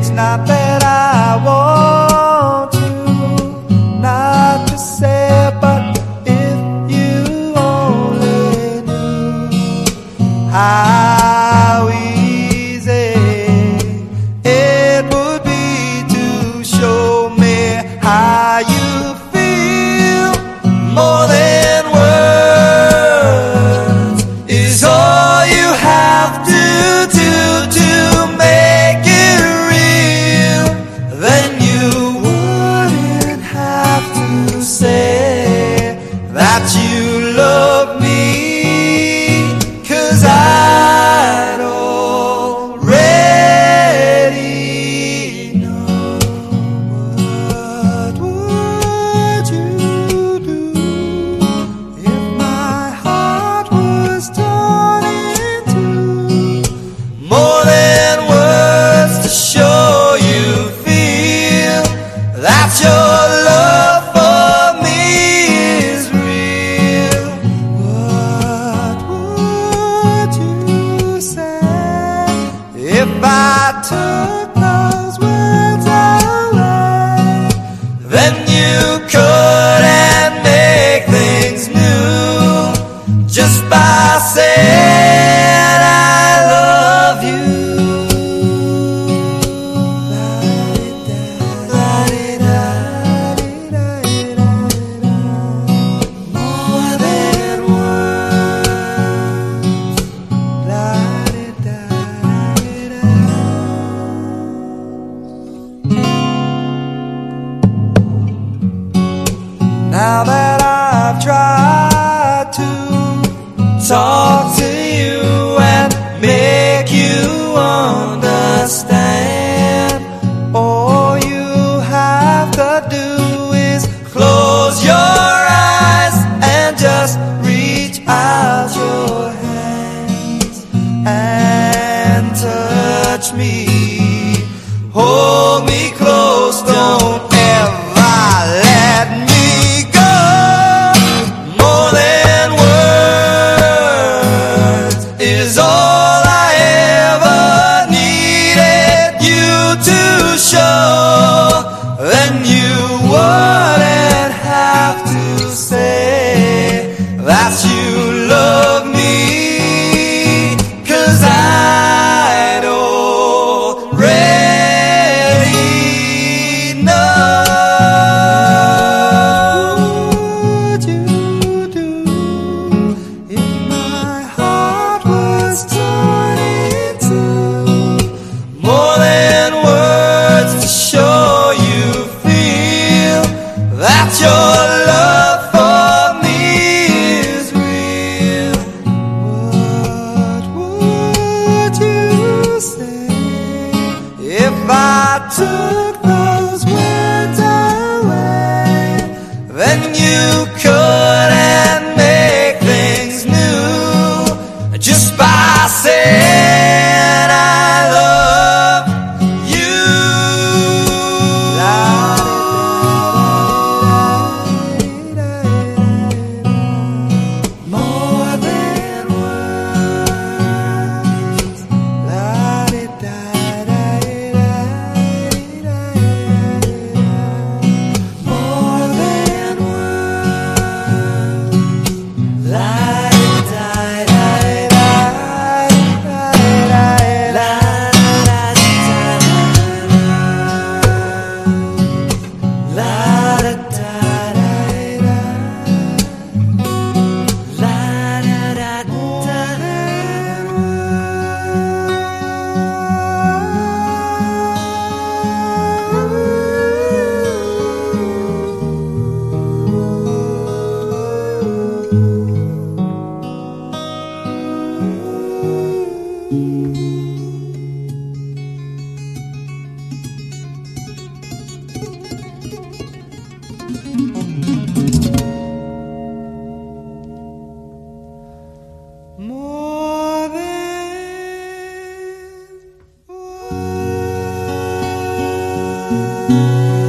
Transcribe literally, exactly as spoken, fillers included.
It's not that I want to not to say it, but if you only knew how easy it would be to show me how you feel. More than words is all you have to do to make it real. Then you wouldn't have to say that you love me, 'cause I'd already know. What would you do if my heart was torn in two? More than words to show you feel that your love for me is real. What would you say if I took those words away? Then you couldn't make things new just by saying I love you. More than words. Now that I've tried to talk to you and make you understand, all you have to do is close your eyes and just reach out your hands and touch me. Hold me close, don't ever let me go. More than words is all I ever needed you to show. Then you wouldn't have to say that you love me, 'cause I'd already know. What would you do if my heart was torn in two? More than words to show you feel that your love for me is real. What would you say if I took those words away? Then you couldn't make things new just by saying I love you. More than words. More than words. than words.